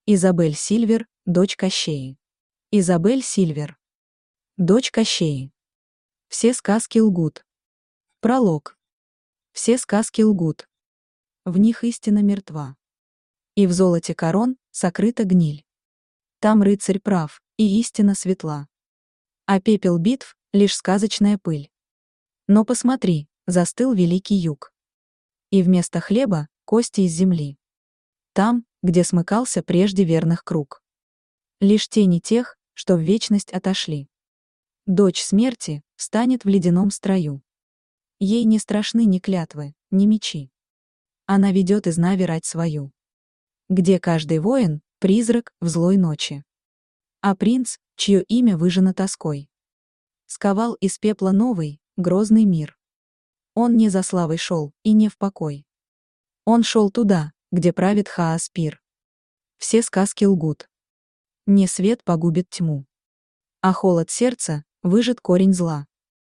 Изабель Сильвер, дочь Кощеи. Изабель Сильвер. Дочь Кощеи. Все сказки лгут. Пролог. Все сказки лгут. В них истина мертва. И в золоте корон сокрыта гниль. Там рыцарь прав, и истина светла. А пепел битв — лишь сказочная пыль. Но посмотри, застыл великий юг. И вместо хлеба — кости из земли. Там, где смыкался прежде верных круг. Лишь тени тех, что в вечность отошли. Дочь смерти встанет в ледяном строю. Ей не страшны ни клятвы, ни мечи. Она ведет из Нави рать свою. Где каждый воин — призрак в злой ночи. А принц, чье имя выжжено тоской, сковал из пепла новый, грозный мир. Он не за славой шел и не в покой. Он шел туда, где правит Хааспир. Все сказки лгут. Не свет погубит тьму, а холод сердца выжжет корень зла.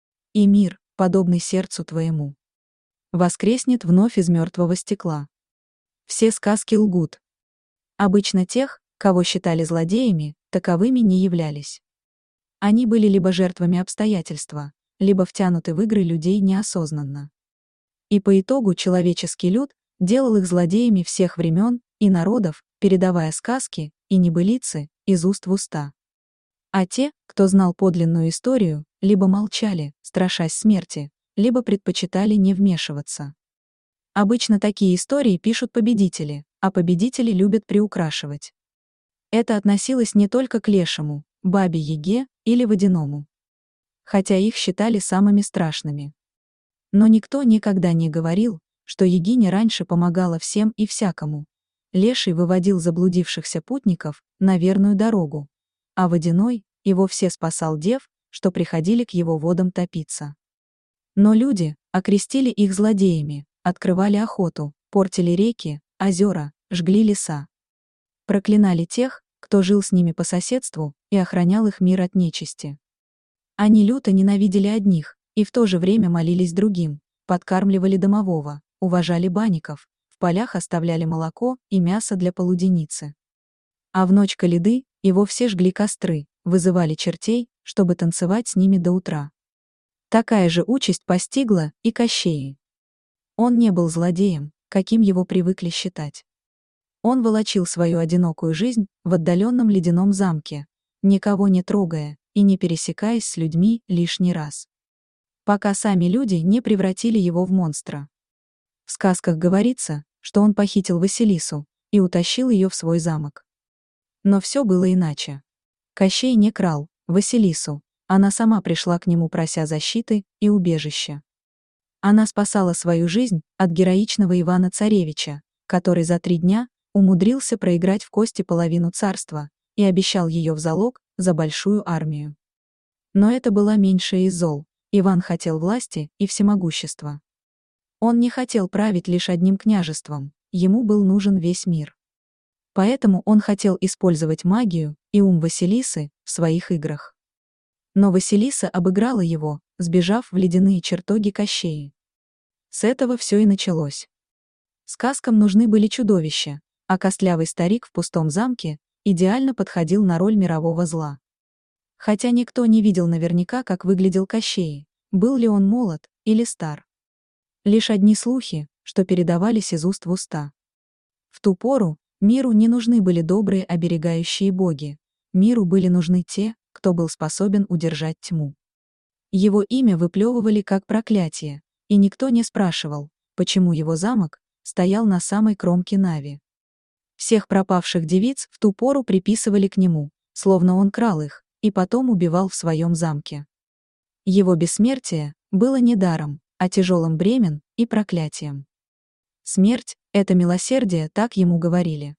И мир, подобный сердцу твоему, воскреснет вновь из мертвого стекла. Все сказки лгут. Обычно тех, кого считали злодеями, таковыми не являлись. Они были либо жертвами обстоятельства, либо втянуты в игры людей неосознанно. И по итогу человеческий люд делал их злодеями всех времен и народов, передавая сказки и небылицы из уст в уста. А те, кто знал подлинную историю, либо молчали, страшась смерти, либо предпочитали не вмешиваться. Обычно такие истории пишут победители, а победители любят приукрашивать. Это относилось не только к Лешему, Бабе-Яге или Водяному. Хотя их считали самыми страшными. Но никто никогда не говорил, что Ягиня раньше помогала всем и всякому. Леший выводил заблудившихся путников на верную дорогу, а Водяной и вовсе спасал дев, что приходили к его водам топиться. Но люди окрестили их злодеями, открывали охоту, портили реки, озера, жгли леса. Проклинали тех, кто жил с ними по соседству и охранял их мир от нечисти. Они люто ненавидели одних и в то же время молились другим, подкармливали домового, уважали банников, в полях оставляли молоко и мясо для полуденницы. А в ночь Коляды и вовсе жгли костры, вызывали чертей, чтобы танцевать с ними до утра. Такая же участь постигла и Кощея. Он не был злодеем, каким его привыкли считать. Он волочил свою одинокую жизнь в отдаленном ледяном замке, никого не трогая и не пересекаясь с людьми лишний раз. Пока сами люди не превратили его в монстра. В сказках говорится, что он похитил Василису и утащил ее в свой замок. Но все было иначе. Кощей не крал Василису, она сама пришла к нему, прося защиты и убежища. Она спасала свою жизнь от героичного Ивана-Царевича, который за 3 дня умудрился проиграть в кости половину царства и обещал ее в залог за большую армию. Но это была меньшая из зол. Иван хотел власти и всемогущества. Он не хотел править лишь одним княжеством, ему был нужен весь мир. Поэтому он хотел использовать магию и ум Василисы в своих играх. Но Василиса обыграла его, сбежав в ледяные чертоги Кощеи. С этого все и началось. Сказкам нужны были чудовища, а костлявый старик в пустом замке идеально подходил на роль мирового зла. Хотя никто не видел наверняка, как выглядел Кощей, был ли он молод или стар. Лишь одни слухи, что передавались из уст в уста. В ту пору миру не нужны были добрые оберегающие боги, миру были нужны те, кто был способен удержать тьму. Его имя выплевывали как проклятие, и никто не спрашивал, почему его замок стоял на самой кромке Нави. Всех пропавших девиц в ту пору приписывали к нему, словно он крал их, и потом убивал в своем замке. Его бессмертие было не даром, а тяжелым бремен и проклятием. Смерть — это милосердие, так ему говорили.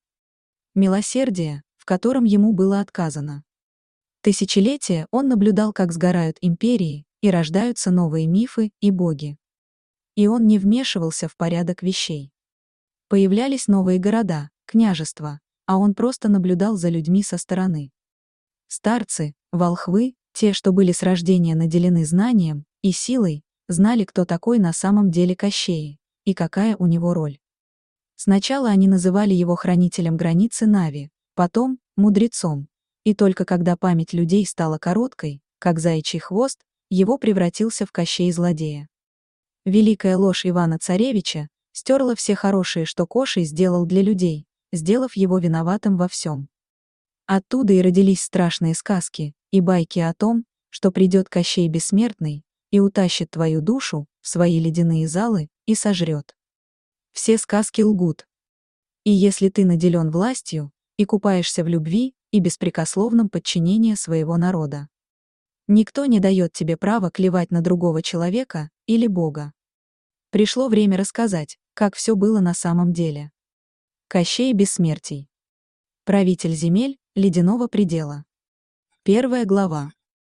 Милосердие, в котором ему было отказано. Тысячелетия он наблюдал, как сгорают империи и рождаются новые мифы и боги. И он не вмешивался в порядок вещей. Появлялись новые города, княжества, а он просто наблюдал за людьми со стороны. Старцы, волхвы, те, что были с рождения наделены знанием и силой, знали, кто такой на самом деле Кощей и какая у него роль. Сначала они называли его хранителем границы Нави, потом – мудрецом. И только когда память людей стала короткой, как заячий хвост, его превратился в Кощей-злодея. Великая ложь Ивана-Царевича стерла все хорошие, что Кошей сделал для людей, сделав его виноватым во всем. Оттуда и родились страшные сказки и байки о том, что придет Кощей Бессмертный и утащит твою душу в свои ледяные залы и сожрет. Все сказки лгут. И если ты наделен властью и купаешься в любви и беспрекословном подчинении своего народа, никто не дает тебе права клевать на другого человека или Бога. Пришло время рассказать, как все было на самом деле. Кощей Бессмертий. Правитель земель Ледяного предела. 1 глава.